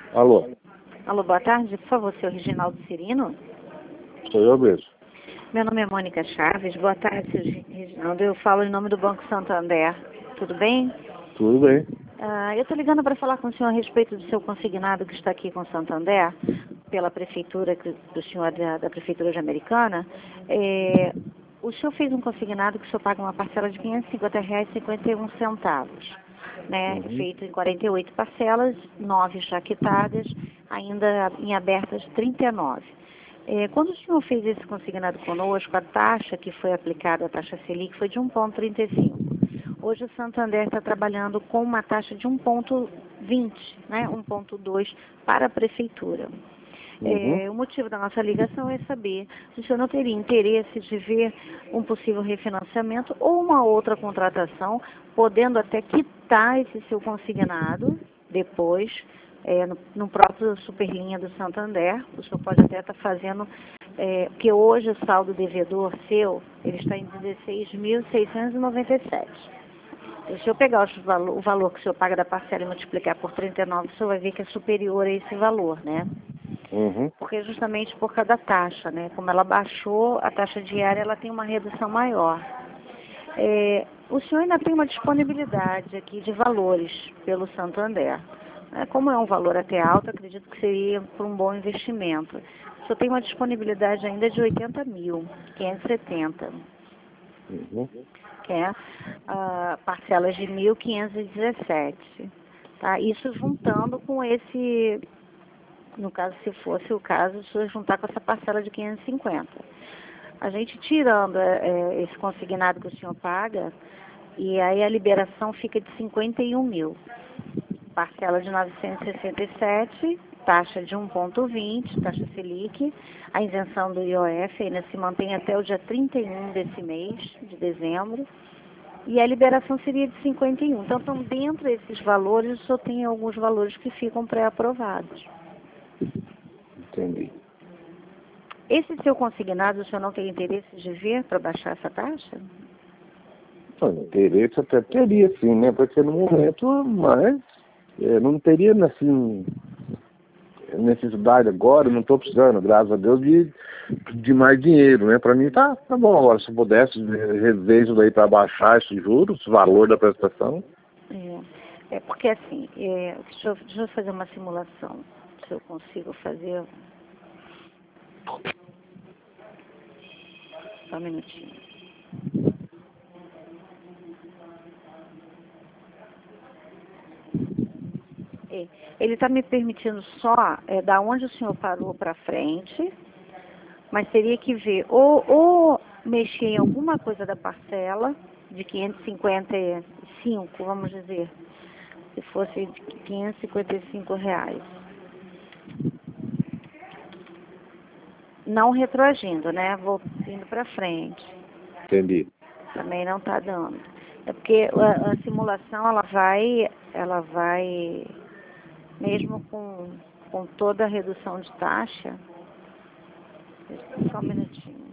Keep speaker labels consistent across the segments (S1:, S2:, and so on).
S1: Alô,
S2: Alô, boa tarde. Por favor, seu Reginaldo Cirino?
S1: sou eu mesmo.
S2: Meu nome é Mônica Chaves. Boa tarde, seu Reginaldo. Eu falo em nome do Banco Santander. Tudo bem?
S1: Tudo bem?
S2: Eu estou ligando para falar com o senhor a respeito do seu consignado que está aqui com o Santander, pela prefeitura, do senhor da Prefeitura de Americana. O senhor fez um consignado que o senhor paga uma parcela de R$ 550,51, né? Feito em 48 parcelas, 9 já quitadas, ainda em abertas 39. Quando o senhor fez esse consignado conosco, a taxa que foi aplicada, a taxa Selic, foi de 1,35. Hoje o Santander está trabalhando com uma taxa de 1,20, né? 1,2 para a prefeitura. O motivo da nossa ligação é saber se o senhor não teria interesse de ver um possível refinanciamento ou uma outra contratação, podendo até quitar esse seu consignado depois, no próprio Superlinha do Santander. O senhor pode até estar fazendo, porque hoje o saldo devedor seu, ele está em 16.697. Se o senhor pegar o valor que o senhor paga da parcela e multiplicar por 39, o senhor vai ver que é superior a esse valor, né? Porque justamente por causa da taxa, né? Como ela baixou, a taxa diária ela tem uma redução maior. O senhor ainda tem uma disponibilidade aqui de valores pelo Santander. Como é um valor até alto, acredito que seria por um bom investimento. O senhor tem uma disponibilidade ainda de 80.570. Que é parcelas de 1.517. Tá? Isso juntando com esse, no caso, se fosse o caso, o senhor juntar com essa parcela de 550. A gente tirando esse consignado que o senhor paga, e aí a liberação fica de 51 mil. Parcela de 967, taxa de 1,20, taxa Selic, a isenção do IOF ainda se mantém até o dia 31 desse mês, de dezembro, e a liberação seria de 51. Então, dentro desses valores, o senhor tem alguns valores que ficam pré-aprovados.
S1: Entendi.
S2: Esse seu consignado, o senhor não tem interesse de ver para baixar essa taxa?
S1: Interesse até teria, sim, né? Porque no momento, mas não teria, assim, necessidade agora, não estou precisando, graças a Deus, de mais dinheiro, né? Para mim tá bom agora, se eu pudesse rever isso daí para baixar esses juros, o valor da prestação.
S2: Porque assim, deixa eu fazer uma simulação, se eu consigo fazer. Só um minutinho. Ele está me permitindo só da onde o senhor parou para frente, mas teria que ver ou mexer em alguma coisa da parcela de 555, vamos dizer, se fosse de R$ 555. Não retroagindo, né? Vou indo para frente.
S1: Entendi.
S2: Também não está dando. É porque a simulação, ela vai mesmo com toda a redução de taxa. Só um minutinho.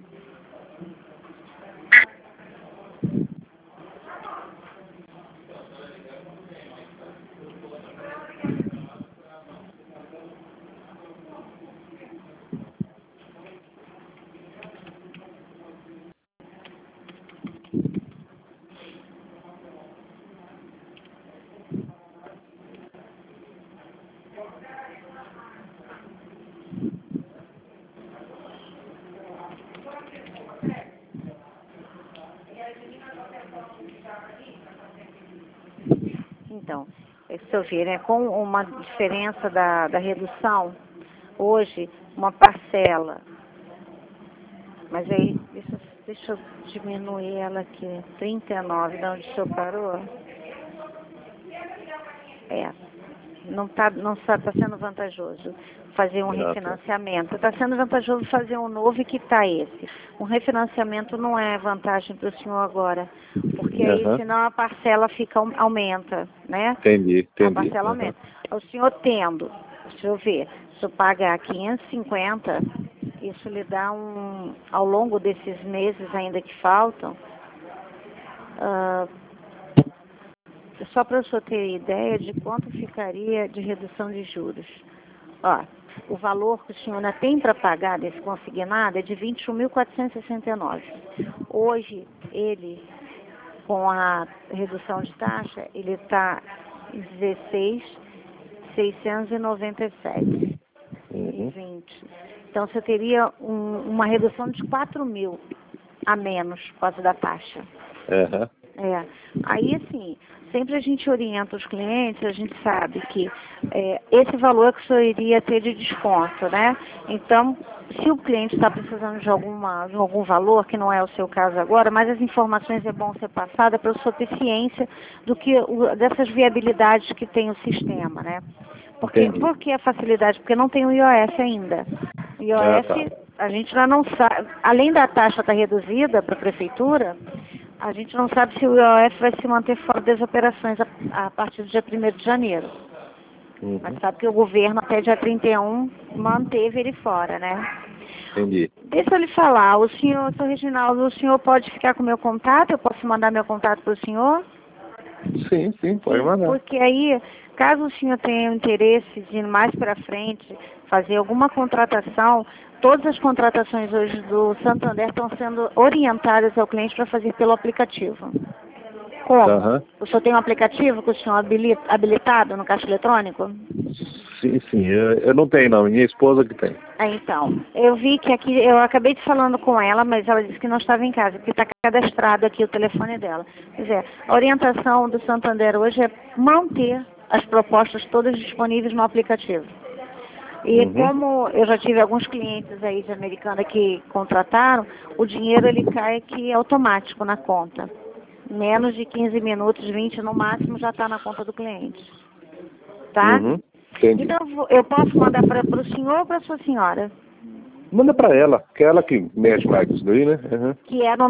S2: Então, se eu ver, né, com uma diferença da redução, hoje, uma parcela, mas aí, deixa eu diminuir ela aqui, 39, de onde o senhor parou? Não está sendo vantajoso fazer um refinanciamento. Está sendo vantajoso fazer um novo e quitar esse. Um refinanciamento não é vantagem para o senhor agora, porque aí senão a parcela aumenta, né?
S1: Entendi.
S2: A parcela aumenta. O senhor tendo, deixa eu ver, se eu pagar 550, isso lhe dá ao longo desses meses ainda que faltam, só para o senhor ter ideia de quanto ficaria de redução de juros. Ó, o valor que o senhor ainda tem para pagar desse consignado é de 21.469. Hoje, ele, com a redução de taxa, ele está em 16.697.
S1: Uhum.
S2: 20. Então, você teria uma redução de 4.000 a menos por causa da taxa.
S1: Uhum.
S2: É. Aí, assim, sempre a gente orienta os clientes, a gente sabe que esse valor que o senhor iria ter de desconto, né? Então, se o cliente está precisando de algum valor, que não é o seu caso agora, mas as informações é bom ser passada para o senhor ter ciência dessas viabilidades que tem o sistema, né? Por que a facilidade? Porque não tem o IOF ainda. O IOF, a gente já não sabe, além da taxa estar reduzida para a prefeitura, a gente não sabe se o IOF vai se manter fora das operações a partir do dia 1º de janeiro.
S1: Uhum.
S2: Mas sabe que o governo até dia 31 manteve ele fora, né?
S1: Entendi.
S2: Deixa eu lhe falar, seu Reginaldo, o senhor pode ficar com o meu contato? Eu posso mandar meu contato para o senhor?
S1: Sim, pode mandar.
S2: Porque aí, caso o senhor tenha interesse de ir mais para frente, fazer alguma contratação, todas as contratações hoje do Santander estão sendo orientadas ao cliente para fazer pelo aplicativo. Como?
S1: Uhum.
S2: O senhor tem um aplicativo que o senhor habilitado no caixa eletrônico?
S1: Sim, eu não tenho não, minha esposa que tem.
S2: Então, eu vi que aqui, eu acabei de falando com ela, mas ela disse que não estava em casa, porque está cadastrado aqui o telefone dela. Quer dizer, a orientação do Santander hoje é manter as propostas todas disponíveis no aplicativo. E como eu já tive alguns clientes aí de Americana que contrataram, o dinheiro ele cai aqui automático na conta. Menos de 15 minutos, 20 no máximo, já está na conta do cliente. Tá?
S1: Entendi.
S2: Então, eu posso mandar para o senhor ou para a sua senhora?
S1: Manda para ela, que é ela que mexe mais isso daí, né? Uhum.
S2: Que é no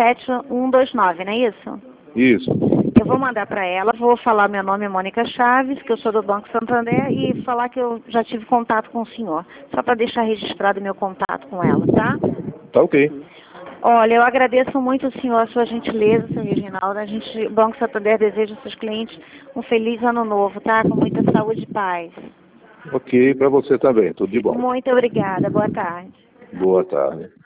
S2: 97129, não é isso?
S1: Isso.
S2: Eu vou mandar para ela, vou falar meu nome é Mônica Chaves, que eu sou do Banco Santander, e falar que eu já tive contato com o senhor. Só para deixar registrado meu contato com ela, tá?
S1: Tá ok.
S2: Olha, eu agradeço muito o senhor, a sua gentileza, seu Reginaldo. O Banco Santander deseja aos seus clientes um feliz ano novo, tá? Com muita saúde e paz.
S1: Ok, para você também, tudo de bom.
S2: Muito obrigada, boa tarde.
S1: Boa tarde.